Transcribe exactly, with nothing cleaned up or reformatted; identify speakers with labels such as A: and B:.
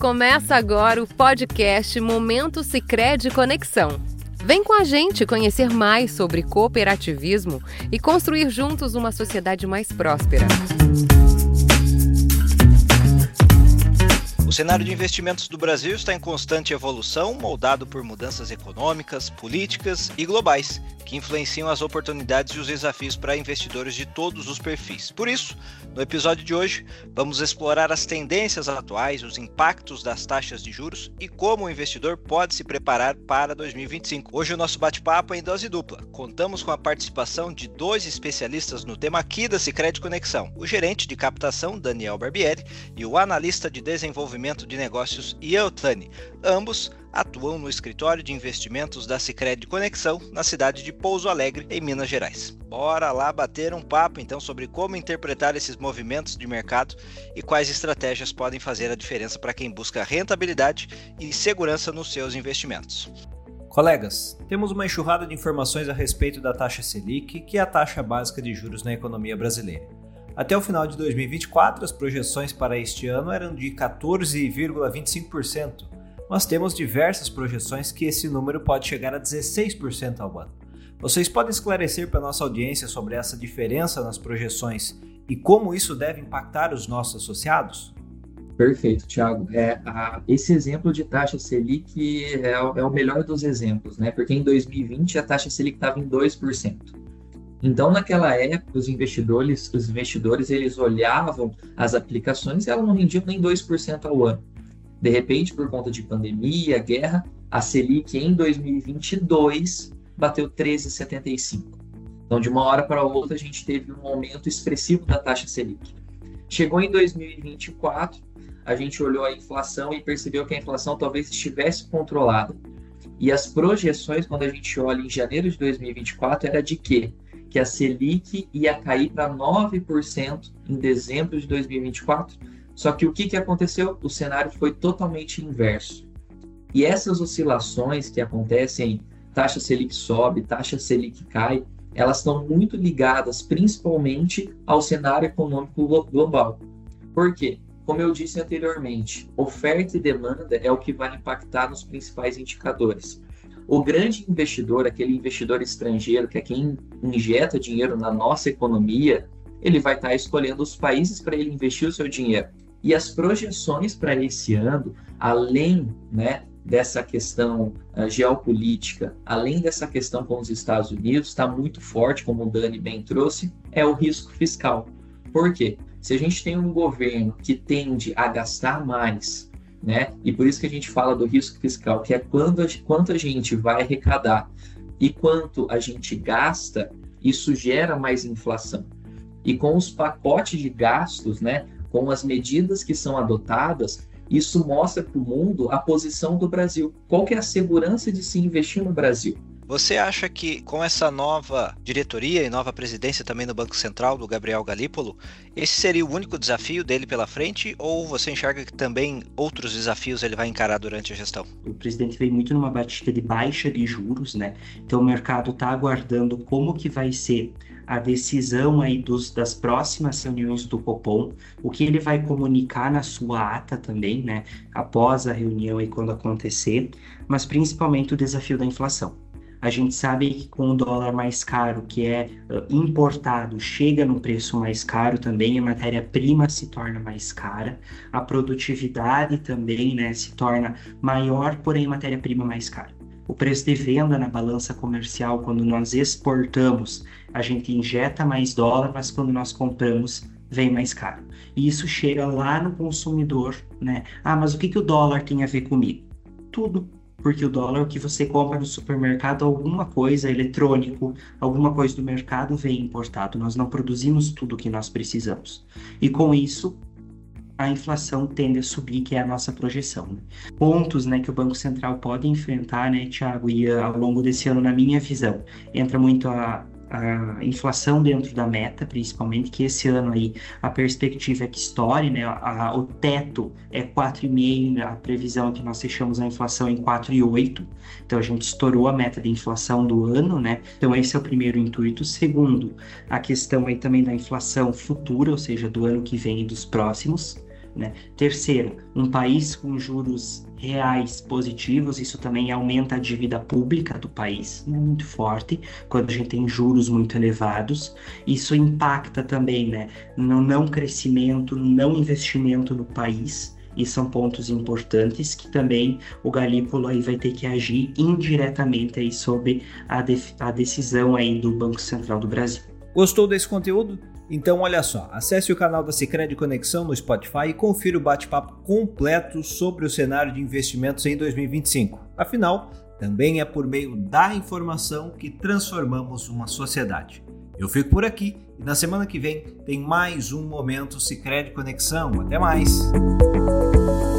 A: Começa agora o podcast Momento Sicredi Conexão. Vem com a gente conhecer mais sobre cooperativismo e construir juntos uma sociedade mais próspera.
B: O cenário de investimentos do Brasil está em constante evolução, moldado por mudanças econômicas, políticas e globais, que influenciam as oportunidades e os desafios para investidores de todos os perfis. Por isso, no episódio de hoje, vamos explorar as tendências atuais, os impactos das taxas de juros e como o investidor pode se preparar para dois mil e vinte e cinco. Hoje o nosso bate-papo é em dose dupla. Contamos com a participação de dois especialistas no tema aqui da Sicredi Conexão, o gerente de captação, Daniel Barbieri, e o analista de desenvolvimento de negócios, Ian Ohtani. Ambos atuam no escritório de investimentos da Sicredi Conexão, na cidade de Pouso Alegre, em Minas Gerais. Bora lá bater um papo então sobre como interpretar esses movimentos de mercado e quais estratégias podem fazer a diferença para quem busca rentabilidade e segurança nos seus investimentos.
C: Colegas, temos uma enxurrada de informações a respeito da taxa Selic, que é a taxa básica de juros na economia brasileira. Até o final de dois mil e vinte e quatro, as projeções para este ano eram de quatorze vírgula vinte e cinco por cento, mas temos diversas projeções que esse número pode chegar a dezesseis por cento ao ano. Vocês podem esclarecer para a nossa audiência sobre essa diferença nas projeções e como isso deve impactar os nossos associados?
D: Perfeito, Thiago. É, a, esse exemplo de taxa Selic é, é o melhor dos exemplos, né? Porque em dois mil e vinte a taxa Selic estava em dois por cento. Então, naquela época, os investidores, os investidores eles olhavam as aplicações e elas não rendiam nem dois por cento ao ano. De repente, por conta de pandemia, guerra, a Selic em dois mil e vinte e dois bateu treze vírgula setenta e cinco por cento. Então, de uma hora para outra, a gente teve um aumento expressivo da taxa Selic. Chegou em dois mil e vinte e quatro, a gente olhou a inflação e percebeu que a inflação talvez estivesse controlada. E as projeções, quando a gente olha em janeiro de dois mil e vinte e quatro, era de quê? Que a Selic ia cair para nove por cento em dezembro de dois mil e vinte e quatro. Só que o que, que aconteceu? O cenário foi totalmente inverso. E essas oscilações que acontecem, taxa Selic sobe, taxa Selic cai, elas estão muito ligadas principalmente ao cenário econômico global. Por quê? Como eu disse anteriormente, oferta e demanda é o que vai impactar nos principais indicadores. O grande investidor, aquele investidor estrangeiro, que é quem injeta dinheiro na nossa economia, ele vai estar escolhendo os países para ele investir o seu dinheiro. E as projeções para esse ano, além, né, dessa questão uh, geopolítica, além dessa questão com os Estados Unidos, está muito forte, como o Dani bem trouxe, é o risco fiscal. Por quê? Se a gente tem um governo que tende a gastar mais, né, e por isso que a gente fala do risco fiscal, que é quando a, quanto a gente vai arrecadar e quanto a gente gasta, isso gera mais inflação. E com os pacotes de gastos, né, com as medidas que são adotadas, isso mostra para o mundo a posição do Brasil. Qual que é a segurança de se investir no Brasil?
B: Você acha que com essa nova diretoria e nova presidência também no Banco Central, do Gabriel Galípolo, esse seria o único desafio dele pela frente, ou você enxerga que também outros desafios ele vai encarar durante a gestão?
E: O presidente veio muito numa batida de baixa de juros, né? Então o mercado está aguardando como que vai ser a decisão aí dos, das próximas reuniões do Copom, o que ele vai comunicar na sua ata também, né? Após a reunião e quando acontecer, mas principalmente o desafio da inflação. A gente sabe que com o dólar mais caro, que é uh, importado, chega no preço mais caro também, a matéria-prima se torna mais cara, a produtividade também, né, se torna maior, porém a matéria-prima mais cara. O preço de venda na balança comercial, quando nós exportamos, a gente injeta mais dólar, mas quando nós compramos, vem mais caro. E isso chega lá no consumidor, né? Ah, mas o que, que o dólar tem a ver comigo? Tudo. Porque o dólar, o que você compra no supermercado, alguma coisa eletrônico, alguma coisa do mercado vem importado. Nós não produzimos tudo o que nós precisamos. E com isso, a inflação tende a subir, que é a nossa projeção. Né? Pontos, né, que o Banco Central pode enfrentar, né, Thiago, e ao longo desse ano, na minha visão, entra muito a, a inflação dentro da meta, principalmente, que esse ano aí a perspectiva é que estoure, né, a, a, o teto é quatro vírgula cinco, a previsão é que nós fechamos a inflação em quatro vírgula oito, então a gente estourou a meta de inflação do ano, né, então esse é o primeiro intuito. Segundo, a questão aí também da inflação futura, ou seja, do ano que vem e dos próximos. né? Terceiro, um país com juros reais positivos, isso também aumenta a dívida pública do país, né? Muito forte, quando a gente tem juros muito elevados. Isso impacta também, né, no não crescimento, no não investimento no país, e são pontos importantes que também o Galípolo aí vai ter que agir indiretamente aí sobre a, de- a decisão aí do Banco Central do Brasil.
C: Gostou desse conteúdo? Então olha só, acesse o canal da Sicredi Conexão no Spotify e confira o bate-papo completo sobre o cenário de investimentos em dois mil e vinte e cinco. Afinal, também é por meio da informação que transformamos uma sociedade. Eu fico por aqui e na semana que vem tem mais um Momento Sicredi Conexão. Até mais!